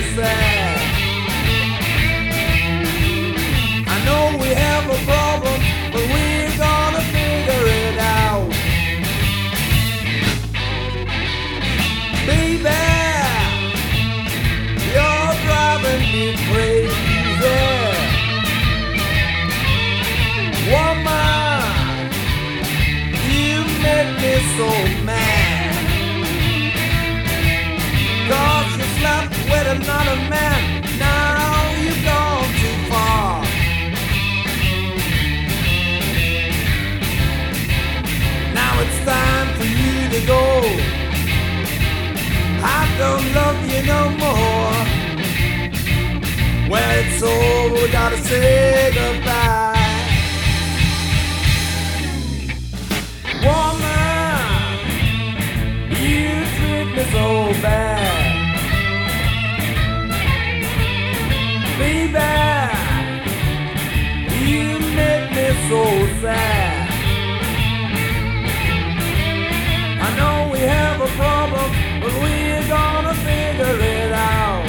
sad. I know we have a problem, but we're gonna figure it out. Baby, you're driving me crazy. Woman, you make me so mad. 'Cause you slept with another man. Now you've gone too far. Now it's time for you to go. I don't love you no more. Well, it's over, we gotta say goodbye. Woman, you treat me so bad. Baby, you make me so sad. I know we have a problem, but we're gonna figure it out.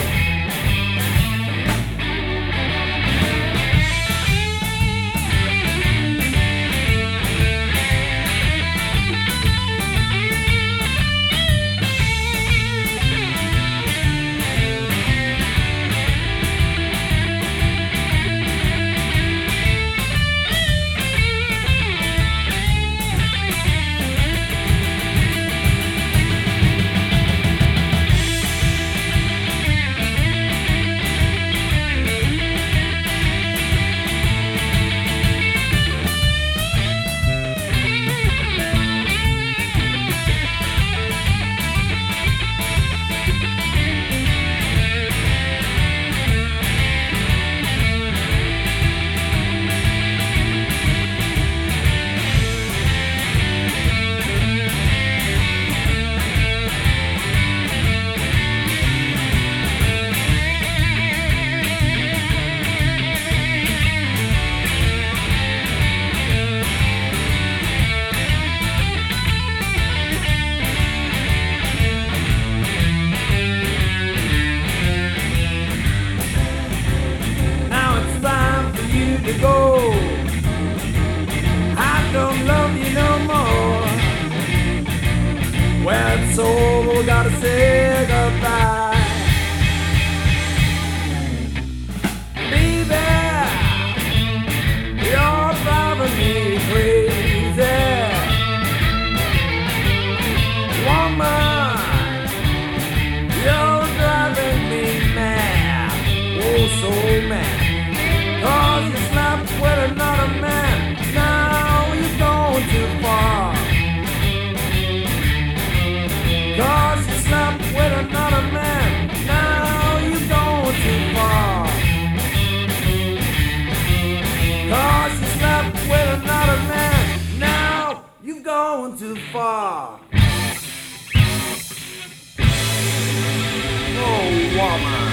To go. I don't love you no more. Well, it's over, we gotta say goodbye. Baby, you're driving me crazy. Woman, you're driving me mad. Oh, so mad. 'Cause you slept with another man. Now you're going too far. 'Cause you slept with another man. Now you're going too far. 'Cause you slept with another man. Now you're going too far. Oh, woman.